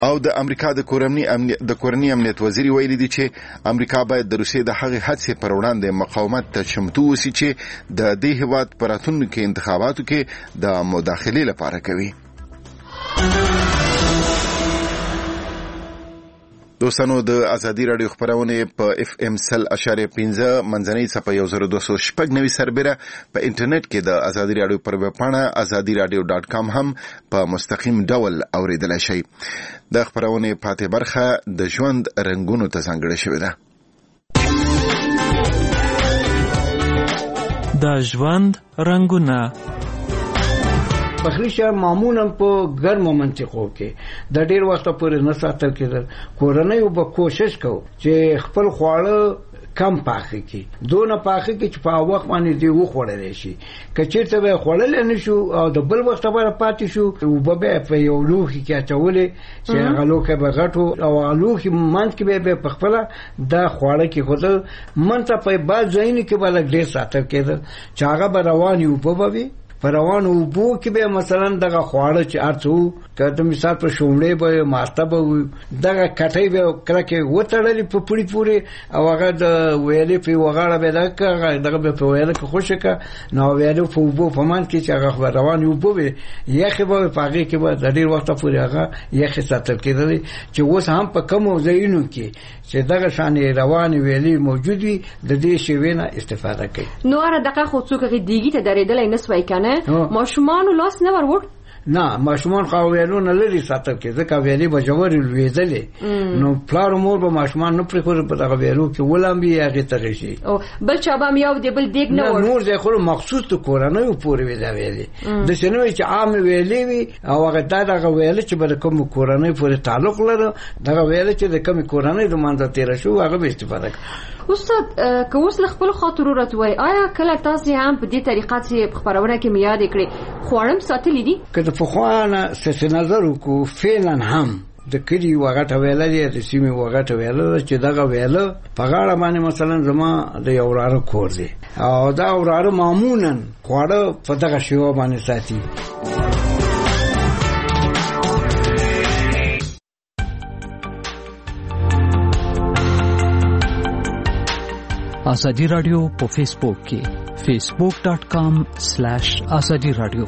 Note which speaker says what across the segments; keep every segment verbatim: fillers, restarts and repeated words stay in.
Speaker 1: او د امریکا د کورنۍ امنیت د کورنۍ امنیت وزیر ویلي دی چې امریکا باید د روسیې د هغې هڅې پر وړاندې مقاومت ته چمتو اوسي چې د دې هیواد په راتلونکو انتخاباتو کې د مداخلې لپاره کوي. دوستانو د ازادي رادیو خبرونه په اف ام سل اشاریه پنځه منځنۍ صفحه یو زر دوه سوه شپږ نوي سربېره په انټرنیټ کې د ازادي رادیو پر ویب پاڼه ازادي رادیو ډاټ کام هم په مستقیم ډول اوریدلای شئ. د خبرونه پاتې برخه د ژوند رنگونو ته ځانګړې شوې ده.
Speaker 2: د ژوند رنگونه
Speaker 3: پخلیشه معمولا په ګرمو منطقو کې د ډیر وخت پورې نه ساتل کېدل. کورنۍ به کوشش کو چې خپل خواړه کم پاخه کی دونه پاخه کی چې په وخت باندې دی وخوړل شي. کچېرته به خوړل نه شو او د بل وخت لپاره پاتې شو او به په یو لوخي کې اچولې چې هغه لوخه به غټو او لوخي منځ کې به په خپل د خواړه کې خود منته په بعض ځایونو کې بل ډیر ساتل کېدل چې هغه به روان یو په بوي پروان او بو کې به مثلا دغه خواړه چې ارڅو کته مثال پر شومړې به ماسته به دغه کټي به کرکه وټړلې په پوری پوری او هغه د ویلې په وغاړه به دغه دغه به په ویلې کې خوشکه نو ویلې په بو په مان کې چې هغه روان یو بو یخه به پاګه کې به د ډیر وخت پورې هغه یخه ساتل کېدل چې اوس هم په کوم ځایونو کې چې دغه شان روان ویلې موجود وي د دې شوینه استفاده کوي.
Speaker 4: نو اره دغه خو څوک دیګی ته درېدل نه سوي کنه ماشومان لاس نه ورور
Speaker 3: نه ماشومان خو ویلونه لري ساتل کې ځکه ویلې به جوړ ویځلې نو پلار مور به ماشومان نه پرې خور په دغه ویلو کې ولامبي هغه ته شي
Speaker 4: او بل چا به یو دی بل دیګ نه ور
Speaker 3: نور ځای خو مخصوص ته کورانه پورې ویلا ویلې د شنو چې عام ویلې وي او هغه دغه ویلې چې بل کوم کورانه پورې تعلق لري دغه ویلې چې د کوم کورانه د مانځ تیر شو هغه به استفاده کوي.
Speaker 4: استاد که اوس خپل خاطر راتوي آیا کله تاسو هم په دې طریقه چې خبرونه کې میاد کړی خوړم ساتلې دي
Speaker 3: که په خوانه څه نظر کو فعلا هم د کلی وغټه ویل دي د سیمه وغټه ویل چې دغه ویل په غاړه باندې مثلا زما د یو وراره کور دی او دا وراره معمولا خوړه په دغه شیوه باندې ساتي.
Speaker 2: ازادي رادیو په فیسبوک کې facebook dot com slash azadi radio.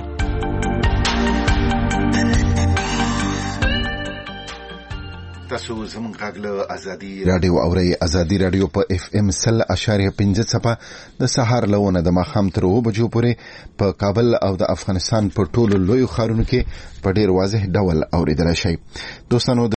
Speaker 1: تاسو زموږ غږ له ازادي رادیو اورئ. ازادي رادیو په اف ام سل اشاریه پنځه صفه د سهار لونه د ماښام تر اوه بجو پورې په کابل او د افغانستان په ټولو لویو ښارونو کې په ډیر واضح ډول اوریدل شي. دوستانو